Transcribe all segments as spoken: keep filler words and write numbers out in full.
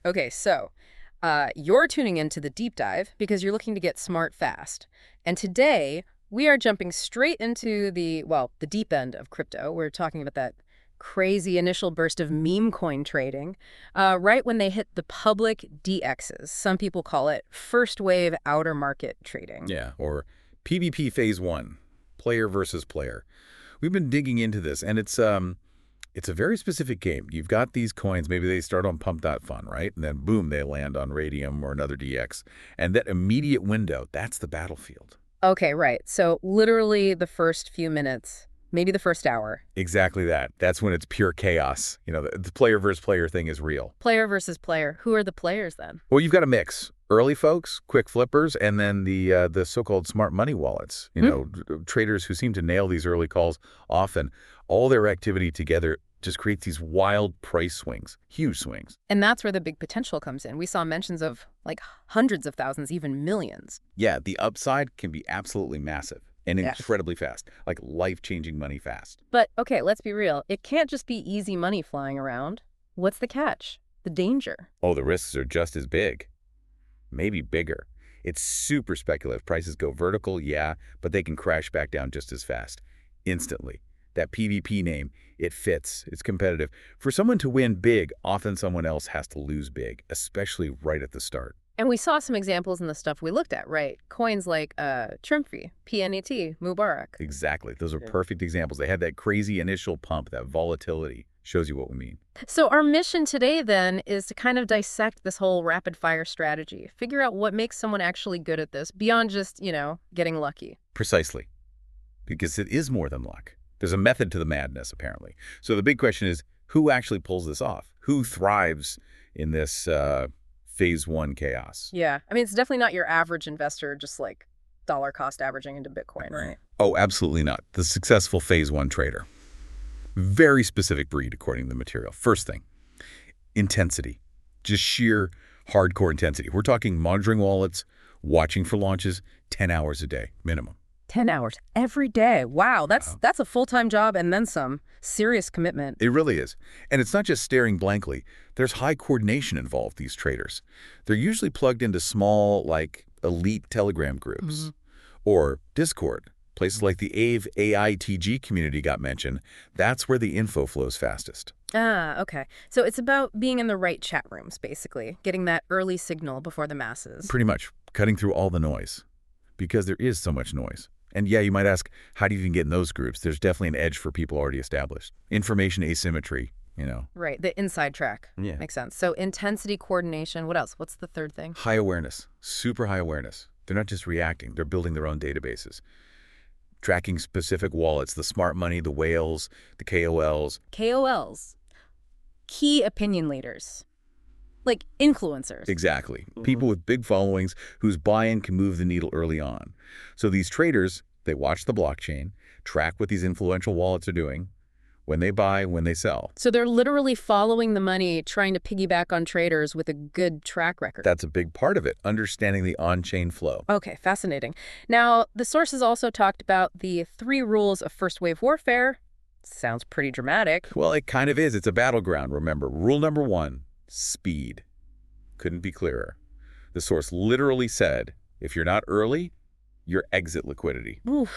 Okay, so uh, you're tuning into the deep dive because you're looking to get smart fast. And today, we are jumping straight into the, well, the deep end of crypto. We're talking about that crazy initial burst of meme coin trading, uh, right when they hit the public D Xs. Some people call it first wave outer market trading. Yeah, or P v P Phase One, player versus player. We've been digging into this, and it's um, it's a very specific game. You've got these coins. Maybe they start on Pump dot Fun, right? And then boom, they land on Radium or another D X. And that immediate window, that's the battlefield. Okay, right. So literally the first few minutes, maybe the first hour. Exactly that. That's when it's pure chaos. You know, the, the player versus player thing is real. Player versus player. Who are the players then? Well, you've got a mix. Early folks, quick flippers, and then the uh, the so-called smart money wallets. You Hmm. know, d- traders who seem to nail these early calls often. All their activity together just creates these wild price swings, huge swings. And that's where the big potential comes in. We saw mentions of like hundreds of thousands, even millions. Yeah, the upside can be absolutely massive and Yeah. incredibly fast, like life-changing money fast. But okay, let's be real. It can't just be easy money flying around. What's the catch? The danger. Oh, the risks are just as big, maybe bigger. It's super speculative. Prices go vertical, yeah, but they can crash back down just as fast, instantly. That P v P name, it fits. It's competitive. For someone to win big, often someone else has to lose big, especially right at the start. And we saw some examples in the stuff we looked at, right? Coins like uh, Trimfree, P N E T, Mubarak. Exactly. Those are Yeah. perfect examples. They had that crazy initial pump, that volatility. Shows you what we mean. So our mission today then is to kind of dissect this whole rapid fire strategy, figure out what makes someone actually good at this beyond just, you know, getting lucky. Precisely. Because it is more than luck. There's a method to the madness, apparently. So the big question is, who actually pulls this off? Who thrives in this uh, phase one chaos? Yeah. I mean, it's definitely not your average investor just like dollar cost averaging into Bitcoin, right? Oh, absolutely not. The successful phase one trader. Very specific breed, according to the material. First thing, intensity. Just sheer hardcore intensity. We're talking monitoring wallets, watching for launches, ten hours a day, minimum. ten hours every day. Wow, that's Wow. that's a full-time job and then some. Serious commitment. It really is. And it's not just staring blankly. There's high coordination involved, these traders. They're usually plugged into small, like, elite Telegram groups. Mhm. Or Discord. Places like the A V E A I T G community got mentioned. That's where the info flows fastest. Ah, okay. So it's about being in the right chat rooms, basically, getting that early signal before the masses. Pretty much. Cutting through all the noise. Because there is so much noise. And yeah, you might ask, how do you even get in those groups? There's definitely an edge for people already established. Information asymmetry, you know. Right, the inside track. Yeah. Makes sense. So intensity, coordination. What else? What's the third thing? High awareness. Super high awareness. They're not just reacting. They're building their own databases. Tracking specific wallets, the smart money, the whales, the K O Ls. K O Ls. Key opinion leaders. Like influencers. Exactly. People with big followings whose buy-in can move the needle early on. So these traders, they watch the blockchain, track what these influential wallets are doing, when they buy, when they sell. So they're literally following the money, trying to piggyback on traders with a good track record. That's a big part of it, understanding the on-chain flow. Okay, fascinating. Now, the sources also talked about the three rules of first wave warfare. Sounds pretty dramatic. Well, it kind of is. It's a battleground, remember. Rule number one, speed. Couldn't be clearer. The source literally said, if you're not early, you're exit liquidity. Oof.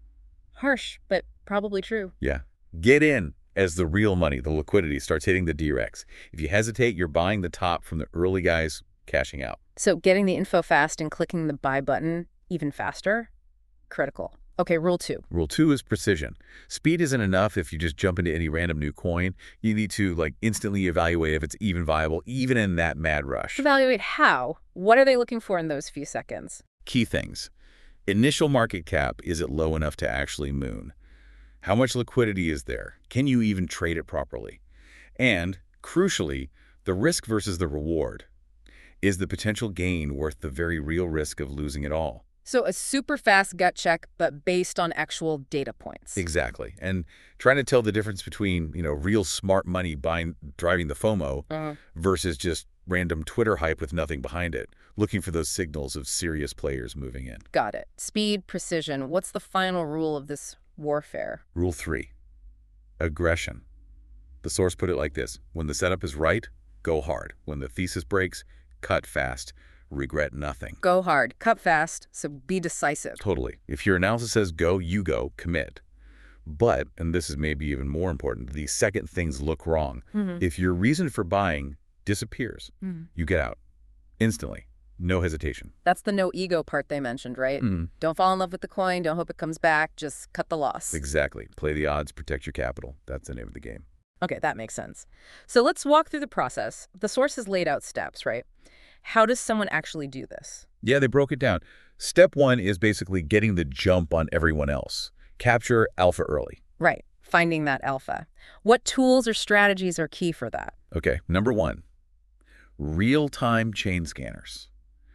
Harsh, but probably true. Yeah. Get in as the real money, the liquidity, starts hitting the D REX. If you hesitate, you're buying the top from the early guys cashing out. So getting the info fast and clicking the buy button even faster? Critical. Okay, rule two. Rule two is precision. Speed isn't enough if you just jump into any random new coin. You need to like instantly evaluate if it's even viable, even in that mad rush. Evaluate how. What are they looking for in those few seconds? Key things. Initial market cap, is it low enough to actually moon? How much liquidity is there? Can you even trade it properly? And, crucially, the risk versus the reward. Is the potential gain worth the very real risk of losing it all? So a super fast gut check, but based on actual data points. Exactly. And trying to tell the difference between, you know, real smart money buying, driving the FOMO Uh-huh. versus just random Twitter hype with nothing behind it, looking for those signals of serious players moving in. Got it. Speed, precision. What's the final rule of this warfare? Rule three, aggression. The source put it like this: when the setup is right, Go hard. When the thesis breaks, cut fast. Regret nothing. Go hard, cut fast, so be decisive. Totally. If your analysis says go, you go, commit. But, and this is maybe even more important, the second things look wrong. Mm-hmm. If your reason for buying disappears, Mm-hmm. you get out. Instantly. No hesitation. That's the no ego part they mentioned, right? Mm. Don't fall in love with the coin, don't hope it comes back, just cut the loss. Exactly. Play the odds, protect your capital. That's the name of the game. Okay, that makes sense. So let's walk through the process. The source has laid out steps, right? How does someone actually do this? Yeah, they broke it down. Step one is basically getting the jump on everyone else. Capture alpha early. Right, finding that alpha. What tools or strategies are key for that? Okay, number one, real-time chain scanners.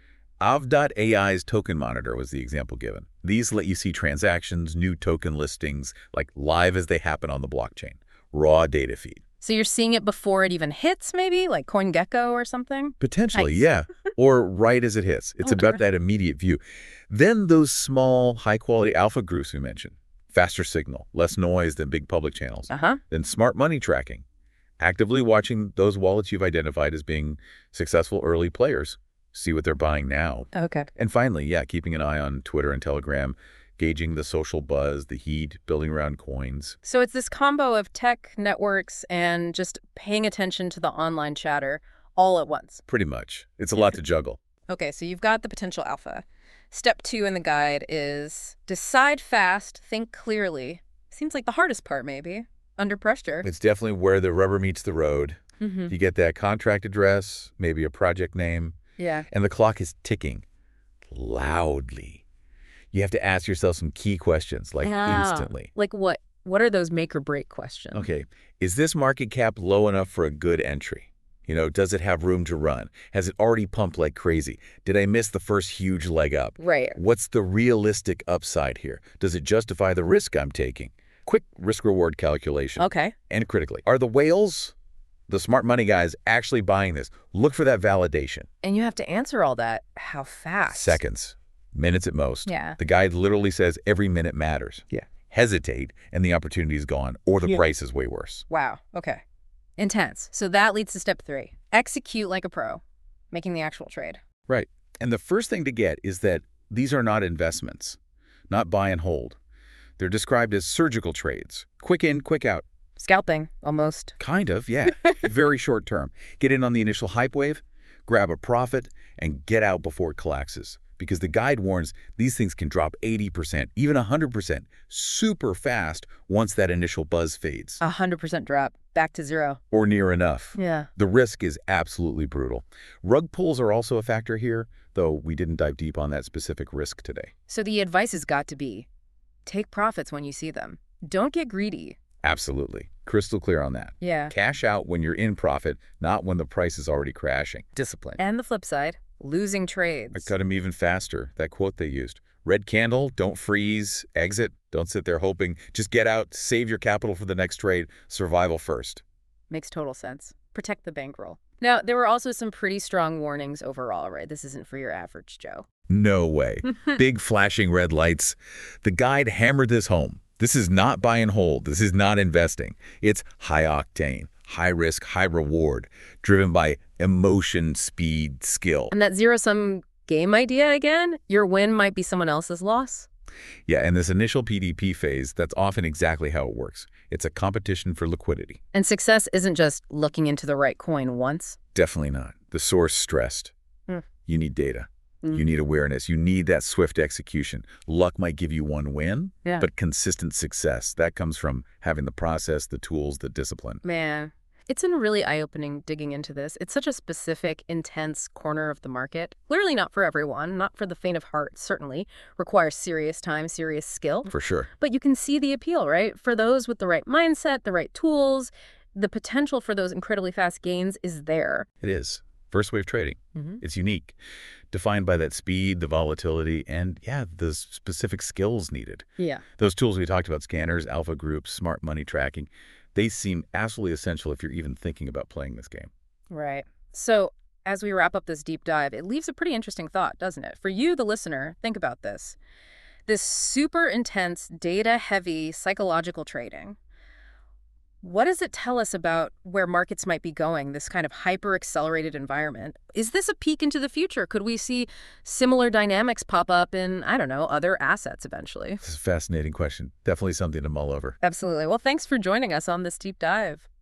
A V dot A I's Token Monitor was the example given. These let you see transactions, new token listings, like live as they happen on the blockchain. Raw data feed. So you're seeing it before it even hits, maybe? Like CoinGecko or something? Potentially, Nice. yeah. Or right as it hits. It's Oh, about terrific. that immediate view. Then those small, high-quality alpha groups we mentioned. Faster signal, less noise than big public channels. Uh-huh. Then smart money tracking. Actively watching those wallets you've identified as being successful early players. See what they're buying now. Okay. And finally, yeah, keeping an eye on Twitter and Telegram, gauging the social buzz, the heat, building around coins. So it's this combo of tech, networks, and just paying attention to the online chatter all at once. Pretty much. It's a lot to juggle. Okay, so you've got the potential alpha. Step two in the guide is decide fast, think clearly. Seems like the hardest part, maybe. Under pressure. It's definitely where the rubber meets the road. Mm-hmm. You get that contract address, maybe a project name, Yeah. and the clock is ticking loudly. You have to ask yourself some key questions, like Ah. instantly. Like what? What are those make or break questions? Okay, is this market cap low enough for a good entry? You know, does it have room to run? Has it already pumped like crazy? Did I miss the first huge leg up? Right. What's the realistic upside here? Does it justify the risk I'm taking? Quick risk-reward calculation. Okay. And critically, are the whales, the smart money guys, actually buying this? Look for that validation. And you have to answer all that. How fast? Seconds, minutes at most. Yeah. The guide literally says every minute matters. Yeah. Hesitate, and the opportunity is gone, or the Yeah. price is way worse. Wow. Okay. Intense. So that leads to step three. Execute like a pro, making the actual trade. Right. And the first thing to get is that these are not investments, not buy and hold. They're described as surgical trades. Quick in, quick out. Scalping, almost. Kind of, yeah. Very short term. Get in on the initial hype wave, grab a profit, and get out before it collapses. Because the guide warns these things can drop eighty percent, even one hundred percent, super fast once that initial buzz fades. A hundred percent drop. Back to zero. Or near enough. Yeah. The risk is absolutely brutal. Rug pulls are also a factor here, though we didn't dive deep on that specific risk today. So the advice has got to be, take profits when you see them. Don't get greedy. Absolutely. Crystal clear on that. Yeah. Cash out when you're in profit, not when the price is already crashing. Discipline. And the flip side, losing trades. I cut them even faster, that quote they used. Red candle, don't freeze, exit, don't sit there hoping. Just get out, save your capital for the next trade, survival first. Makes total sense. Protect the bankroll. Now, there were also some pretty strong warnings overall, right? This isn't for your average Joe. No way. Big flashing red lights. The guide hammered this home. This is not buy and hold. This is not investing. It's high octane, high risk, high reward, driven by emotion, speed, skill. And that zero-sum game idea again? Your win might be someone else's loss? Yeah, in this initial P D P phase, that's often exactly how it works. It's a competition for liquidity. And success isn't just looking into the right coin once. Definitely not. The source stressed. Hmm. You need data. Mm. You need awareness. You need that swift execution. Luck might give you one win, Yeah. but consistent success, that comes from having the process, the tools, the discipline. Man, it's been really eye-opening digging into this. It's such a specific, intense corner of the market. Clearly not for everyone, not for the faint of heart, certainly. Requires serious time, serious skill. For sure. But you can see the appeal, right? For those with the right mindset, the right tools, the potential for those incredibly fast gains is there. It is. First wave trading. Mm-hmm. It's unique, defined by that speed, the volatility, and yeah, the specific skills needed. Yeah. Those tools we talked about, scanners, alpha groups, smart money tracking, they seem absolutely essential if you're even thinking about playing this game. Right. So as we wrap up this deep dive, it leaves a pretty interesting thought, doesn't it? For you, the listener, think about this. This super intense, data-heavy psychological trading. What does it tell us about where markets might be going, this kind of hyper-accelerated environment? Is this a peek into the future? Could we see similar dynamics pop up in, I don't know, other assets eventually? This is a fascinating question. Definitely something to mull over. Absolutely. Well, thanks for joining us on this deep dive.